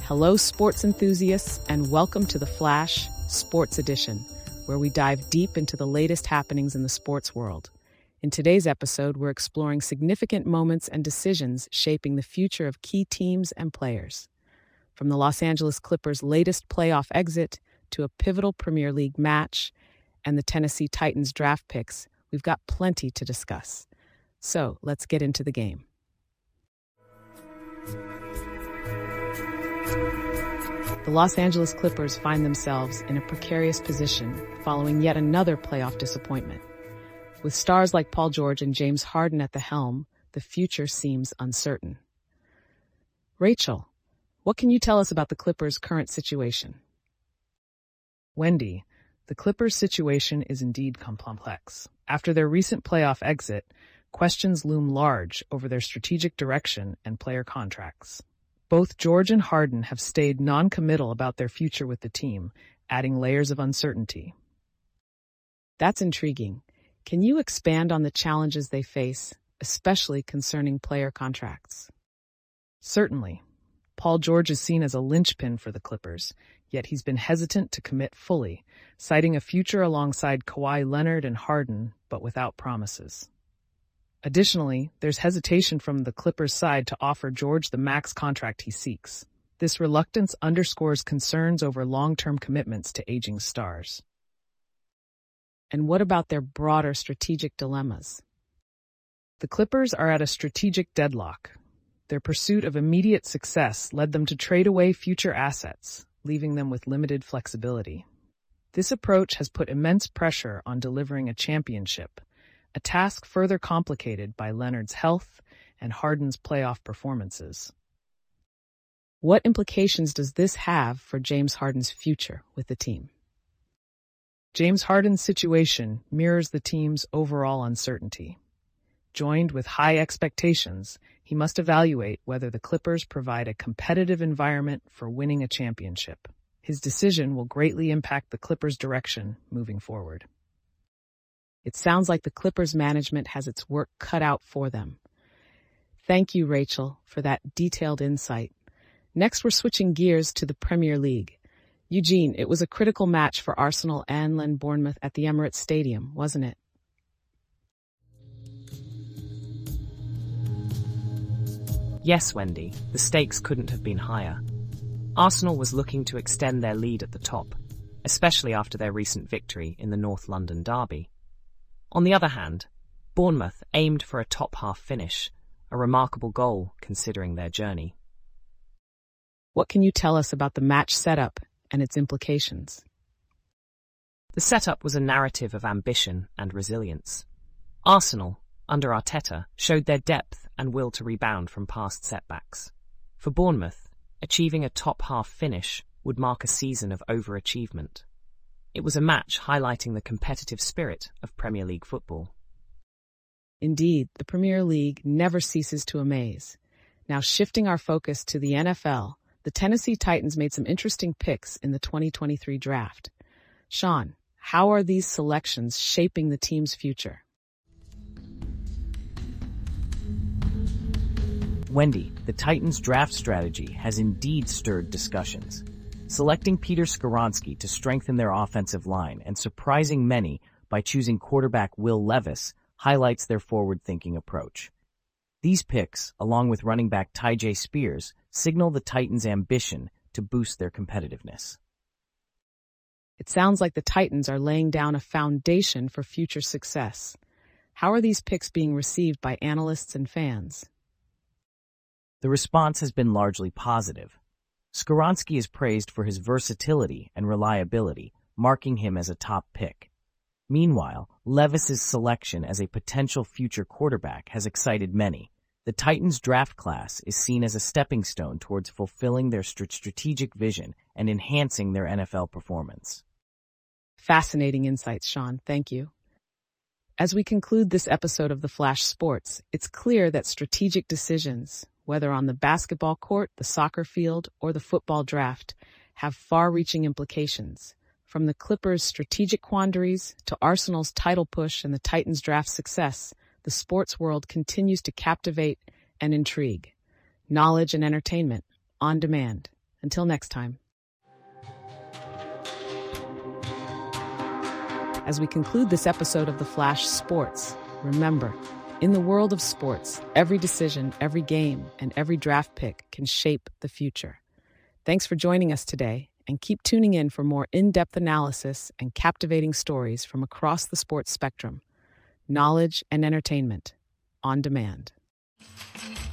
Hello, sports enthusiasts, and welcome to the Flash Sports Edition, where we dive deep into the latest happenings in the sports world. In today's episode, we're exploring significant moments and decisions shaping the future of key teams and players. From the Los Angeles Clippers' latest playoff exit to a pivotal Premier League match and the Tennessee Titans draft picks, we've got plenty to discuss. So let's get into the game. The Los Angeles Clippers find themselves in a precarious position following yet another playoff disappointment. With stars like Paul George and James Harden at the helm, the future seems uncertain. Rachel, what can you tell us about the Clippers' current situation? Wendy, the Clippers' situation is indeed complex. After their recent playoff exit, questions loom large over their strategic direction and player contracts. Both George and Harden have stayed non-committal about their future with the team, adding layers of uncertainty. That's intriguing. Can you expand on the challenges they face, especially concerning player contracts? Certainly. Paul George is seen as a linchpin for the Clippers, yet he's been hesitant to commit fully, citing a future alongside Kawhi Leonard and Harden, but without promises. Additionally, there's hesitation from the Clippers' side to offer George the max contract he seeks. This reluctance underscores concerns over long-term commitments to aging stars. And what about their broader strategic dilemmas? The Clippers are at a strategic deadlock. Their pursuit of immediate success led them to trade away future assets, leaving them with limited flexibility. This approach has put immense pressure on delivering a championship, a task further complicated by Leonard's health and Harden's playoff performances. What implications does this have for James Harden's future with the team? James Harden's situation mirrors the team's overall uncertainty. Joined with high expectations, he must evaluate whether the Clippers provide a competitive environment for winning a championship. His decision will greatly impact the Clippers' direction moving forward. It sounds like the Clippers management has its work cut out for them. Thank you, Rachel, for that detailed insight. Next, we're switching gears to the Premier League. Eugene, it was a critical match for Arsenal and Bournemouth at the Emirates Stadium, wasn't it? Yes, Wendy, the stakes couldn't have been higher. Arsenal was looking to extend their lead at the top, especially after their recent victory in the North London derby. On the other hand, Bournemouth aimed for a top-half finish, a remarkable goal considering their journey. What can you tell us about the match setup and its implications? The setup was a narrative of ambition and resilience. Arsenal, under Arteta, showed their depth and will to rebound from past setbacks. For Bournemouth, achieving a top-half finish would mark a season of overachievement. It was a match highlighting the competitive spirit of Premier League football. Indeed, the Premier League never ceases to amaze. Now shifting our focus to the NFL, the Tennessee Titans made some interesting picks in the 2023 draft. Sean, how are these selections shaping the team's future? Wendy, the Titans' draft strategy has indeed stirred discussions. Selecting Peter Skoronski to strengthen their offensive line and surprising many by choosing quarterback Will Levis highlights their forward-thinking approach. These picks, along with running back Tyjae Spears, signal the Titans' ambition to boost their competitiveness. It sounds like the Titans are laying down a foundation for future success. How are these picks being received by analysts and fans? The response has been largely positive. Skoronski is praised for his versatility and reliability, marking him as a top pick. Meanwhile, Levis's selection as a potential future quarterback has excited many. The Titans' draft class is seen as a stepping stone towards fulfilling their strategic vision and enhancing their NFL performance. Fascinating insights, Sean. Thank you. As we conclude this episode of The Flash Sports, it's clear that strategic decisions, whether on the basketball court, the soccer field, or the football draft, have far-reaching implications. From the Clippers' strategic quandaries to Arsenal's title push and the Titans' draft success, the sports world continues to captivate and intrigue. Knowledge and entertainment, on demand. Until next time. As we conclude this episode of The Flash Sports, remember, in the world of sports, every decision, every game, and every draft pick can shape the future. Thanks for joining us today, and keep tuning in for more in-depth analysis and captivating stories from across the sports spectrum. Knowledge and entertainment on demand.